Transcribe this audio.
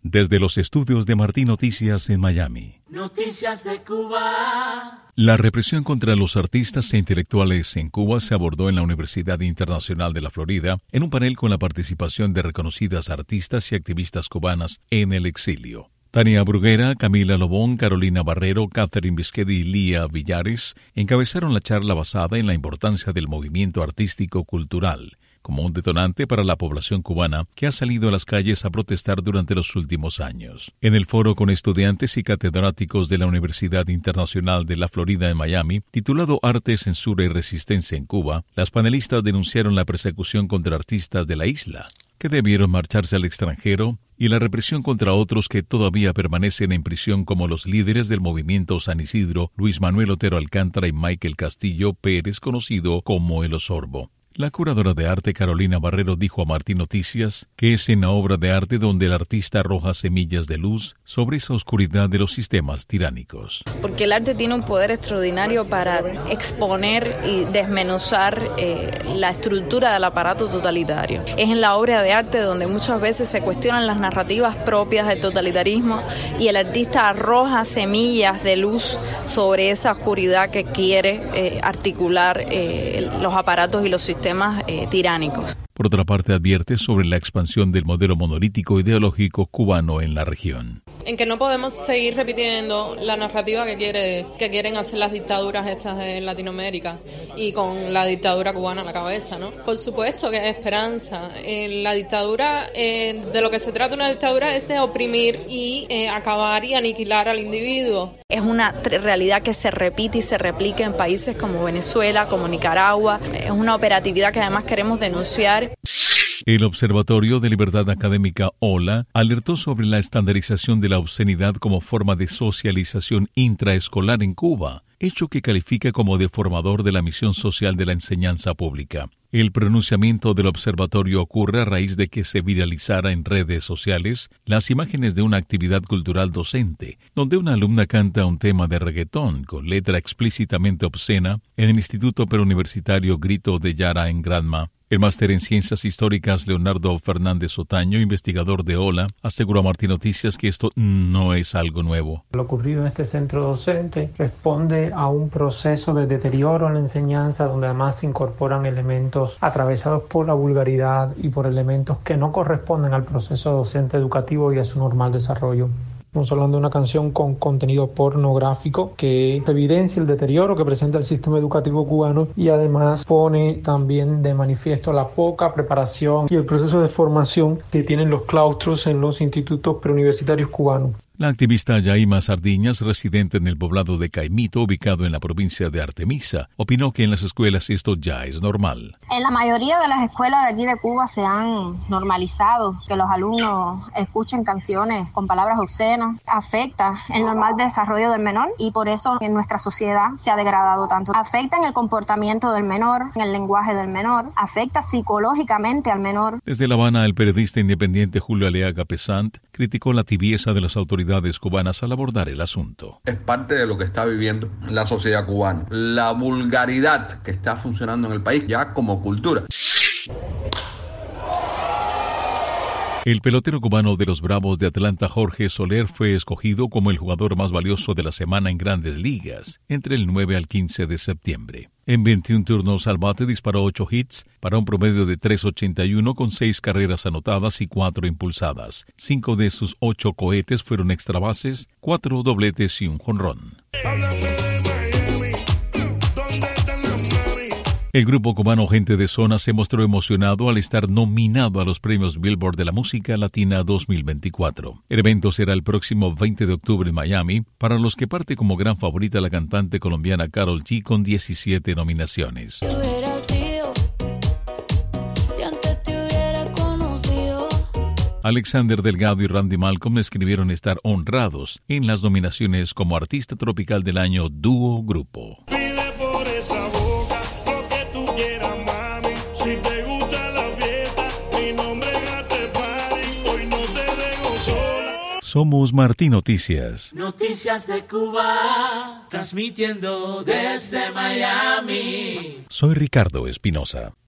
Desde los estudios de Martín Noticias en Miami. Noticias de Cuba. La represión contra los artistas e intelectuales en Cuba se abordó en la Universidad Internacional de la Florida en un panel con la participación de reconocidas artistas y activistas cubanas en el exilio. Tania Bruguera, Camila Lobón, Carolina Barrero, Catherine Bisquedi y Lía Villares encabezaron la charla basada en la importancia del movimiento artístico-cultural como un detonante para la población cubana que ha salido a las calles a protestar durante los últimos años. En el foro con estudiantes y catedráticos de la Universidad Internacional de la Florida en Miami, titulado Arte, Censura y Resistencia en Cuba, las panelistas denunciaron la persecución contra artistas de la isla, que debieron marcharse al extranjero, y la represión contra otros que todavía permanecen en prisión como los líderes del movimiento San Isidro, Luis Manuel Otero Alcántara y Michael Castillo Pérez, conocido como El Osorbo. La curadora de arte Carolina Barrero dijo a Martín Noticias que es en la obra de arte donde el artista arroja semillas de luz sobre esa oscuridad de los sistemas tiránicos. Porque el arte tiene un poder extraordinario para exponer y desmenuzar la estructura del aparato totalitario. Es en la obra de arte donde muchas veces se cuestionan las narrativas propias del totalitarismo y el artista arroja semillas de luz sobre esa oscuridad que quiere articular los aparatos y los sistemas tiránicos. Por otra parte, advierte sobre la expansión del modelo monolítico ideológico cubano en la región. En que no podemos seguir repitiendo la narrativa que quieren hacer las dictaduras estas de Latinoamérica y con la dictadura cubana a la cabeza, ¿no? Por supuesto que es esperanza. La dictadura, de lo que se trata una dictadura es de oprimir y acabar y aniquilar al individuo. Es una realidad que se repite y se replica en países como Venezuela, como Nicaragua. Es una operatividad que además queremos denunciar. El Observatorio de Libertad Académica OLA alertó sobre la estandarización de la obscenidad como forma de socialización intraescolar en Cuba, hecho que califica como deformador de la misión social de la enseñanza pública. El pronunciamiento del observatorio ocurre a raíz de que se viralizara en redes sociales las imágenes de una actividad cultural docente, donde una alumna canta un tema de reggaetón con letra explícitamente obscena en el Instituto Preuniversitario Grito de Yara en Granma. El máster en Ciencias Históricas Leonardo Fernández Otaño, investigador de OLA, aseguró a Martín Noticias que esto no es algo nuevo. Lo ocurrido en este centro docente responde a un proceso de deterioro en la enseñanza donde además se incorporan elementos atravesados por la vulgaridad y por elementos que no corresponden al proceso docente educativo y a su normal desarrollo. Estamos hablando de una canción con contenido pornográfico que evidencia el deterioro que presenta el sistema educativo cubano y además pone también de manifiesto la poca preparación y el proceso de formación que tienen los claustros en los institutos preuniversitarios cubanos. La activista Yaima Sardiñas, residente en el poblado de Caimito, ubicado en la provincia de Artemisa, opinó que en las escuelas esto ya es normal. En la mayoría de las escuelas de aquí de Cuba se han normalizado que los alumnos escuchen canciones con palabras obscenas. Afecta el normal desarrollo del menor y por eso en nuestra sociedad se ha degradado tanto. Afecta en el comportamiento del menor, en el lenguaje del menor, afecta psicológicamente al menor. Desde La Habana, el periodista independiente Julio Aleaga Pesant criticó la tibieza de las autoridades cubanas al abordar el asunto. Es parte de lo que está viviendo la sociedad cubana. La vulgaridad que está funcionando en el país ya como cultura. El pelotero cubano de los Bravos de Atlanta, Jorge Soler, fue escogido como el jugador más valioso de la semana en Grandes Ligas, entre el 9 al 15 de septiembre. En 21 turnos al bate disparó 8 hits para un promedio de 3.81 con 6 carreras anotadas y 4 impulsadas. 5 de sus 8 cohetes fueron extra bases, 4 dobletes y un jonrón. El grupo cubano Gente de Zona se mostró emocionado al estar nominado a los premios Billboard de la Música Latina 2024. El evento será el próximo 20 de octubre en Miami, para los que parte como gran favorita la cantante colombiana Karol G con 17 nominaciones. Alexander Delgado y Randy Malcolm escribieron estar honrados en las nominaciones como Artista Tropical del Año Dúo Grupo. Si te gusta la fiesta, mi nombre es Gate Party, hoy no te dejo sola. Somos Martín Noticias. Noticias de Cuba, transmitiendo desde Miami. Soy Ricardo Espinosa.